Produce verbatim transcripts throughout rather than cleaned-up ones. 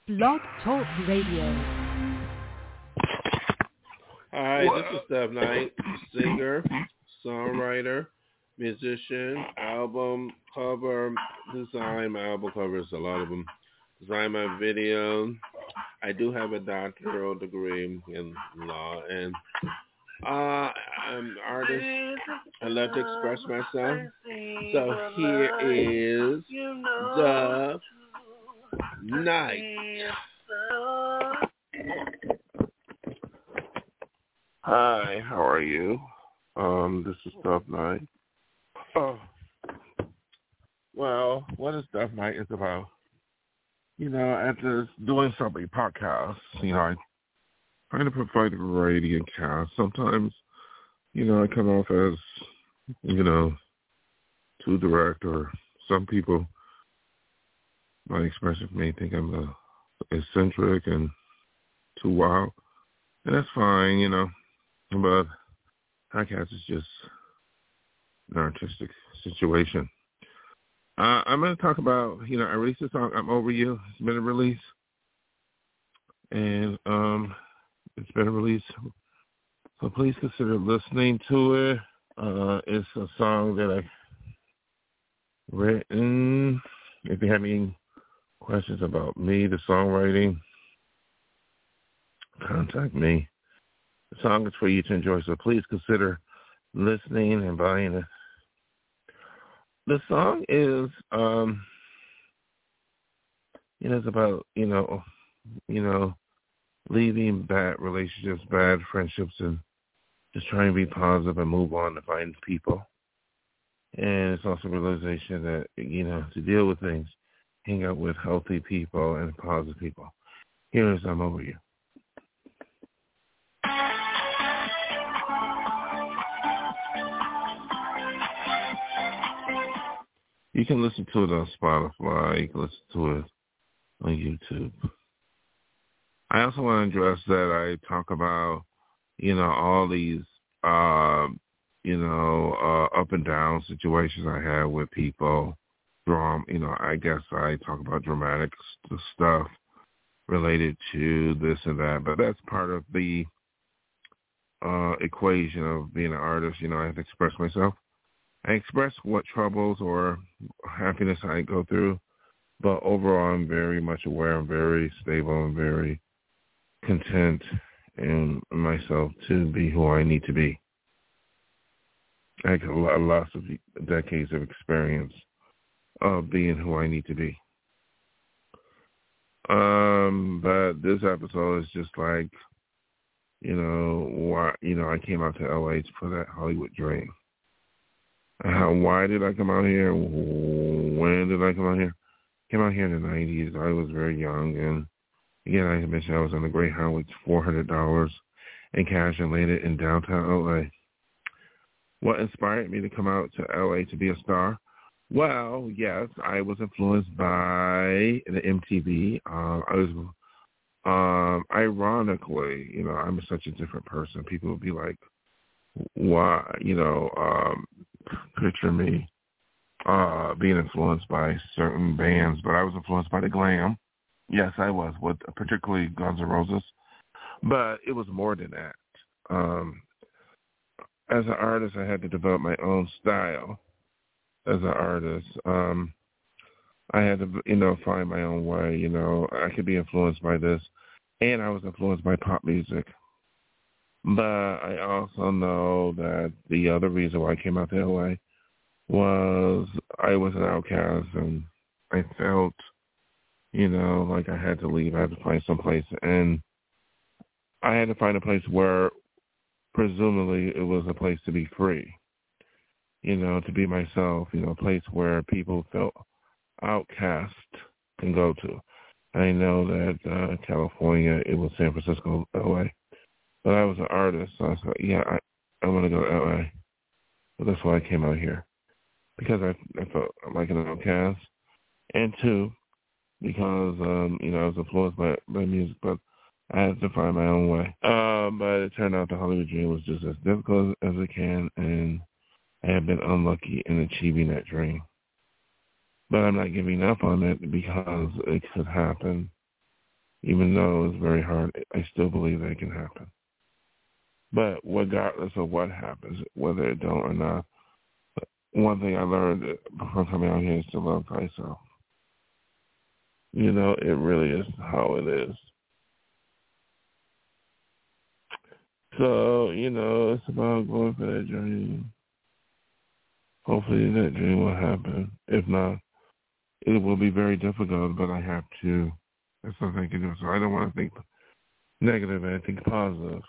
Blog Talk Radio. Hi, this is Steph Knight, singer, songwriter, musician, album cover design. My album covers, a lot of them. Design my video. I do have a doctoral degree in law, and uh, I'm an artist. I love to express myself. So here is the night. Hi, how are you? Um, this is Stuff Night. Oh, well, what is Stuff Night is about? You know, after doing so many podcasts, you know, I try to provide a variety in cast. Sometimes, you know, I come off as, you know, too direct, or some people, my expression may think I'm uh, eccentric and too wild, and that's fine, you know. But podcast is just an artistic situation. Uh, I'm going to talk about, you know, I released a song, I'm Over You. It's been a release. And um, it's been a release. So please consider listening to it. Uh, it's a song that I've written. If you have any questions about me, the songwriting, contact me. The song is for you to enjoy, so please consider listening and buying it. The song is, um, you know, it's about, you know, you know, leaving bad relationships, bad friendships, and just trying to be positive and move on to find people. And it's also a realization that, you know, to deal with things, hang out with healthy people and positive people. Here is I'm Over You. You can listen to it on Spotify. You can listen to it on YouTube. I also want to address that I talk about, you know, all these, uh, you know, uh, up and down situations I had with people. Drum, you know, I guess I talk about dramatic st- stuff related to this and that, but that's part of the uh, equation of being an artist. You know, I have to express myself. I express what troubles or happiness I go through, but overall I'm very much aware, I'm very stable, I'm very content in myself to be who I need to be. I have lots of decades of experience of being who I need to be. Um, but this episode is just like, you know, why, you know, I came out to L A for that Hollywood dream. How, why did I come out here? When did I come out here? Came out here in the nineties. I was very young, and again, I mentioned I was on the Greyhound with four hundred dollars in cash and landed in downtown L A. What inspired me to come out to L A to be a star? Well, yes, I was influenced by the M T V. Uh, I was, um, ironically, you know, I'm such a different person. People would be like, why, you know, um, picture me uh, being influenced by certain bands, but I was influenced by the glam. Yes, I was, with particularly Guns N' Roses, but it was more than that. Um, as an artist, I had to develop my own style. As an artist, um, I had to, you know, find my own way. You know, I could be influenced by this, and I was influenced by pop music. But I also know that the other reason why I came out to L A was I was an outcast, and I felt, you know, like I had to leave. I had to find some place, and I had to find a place where presumably it was a place to be free, you know, to be myself, you know, a place where people felt outcast can go to. I know that uh, California, it was San Francisco, L A. But I was an artist, so I was like, yeah, I, I want to go to L A. So that's why I came out here. Because I, I felt like an outcast. And two, because, um, you know, I was influenced by, by music, but I had to find my own way. Um, but it turned out the Hollywood dream was just as difficult as it can, and I have been unlucky in achieving that dream. But I'm not giving up on it because it could happen Even though it's very hard, I still believe that it can happen. But regardless of what happens, whether it don't or not, one thing I learned before coming out here is to love thyself. You know, it really is how it is. So, you know, it's about going for that dream. Hopefully that dream will happen. If not, it will be very difficult, but I have to. That's something I can do. So I don't want to think negative, I think positive.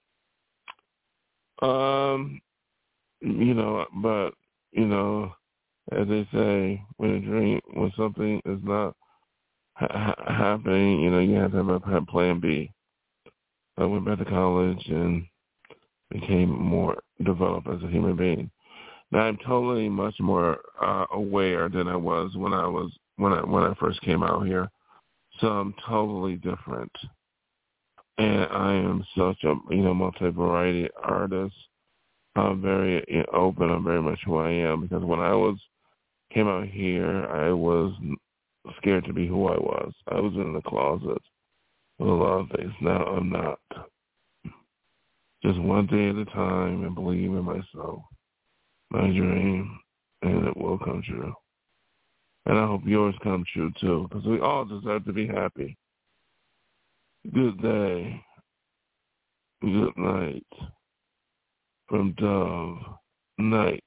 Um, you know, but, you know, as they say, when a dream, when something is not ha- happening, you know, you have to have a plan B. I went back to college and became more developed as a human being. Now I'm totally much more uh, aware than I was when I was when I when I first came out here. So I'm totally different, and I am such a you know multi-variety artist. I'm very you know, open. I'm very much who I am because when I was came out here, I was scared to be who I was. I was in the closet with a lot of things. Now I'm not. Just one day at a time and believe in myself, my dream, and it will come true. And I hope yours come true too, because we all deserve to be happy. Good day. Good night. From Dove Night.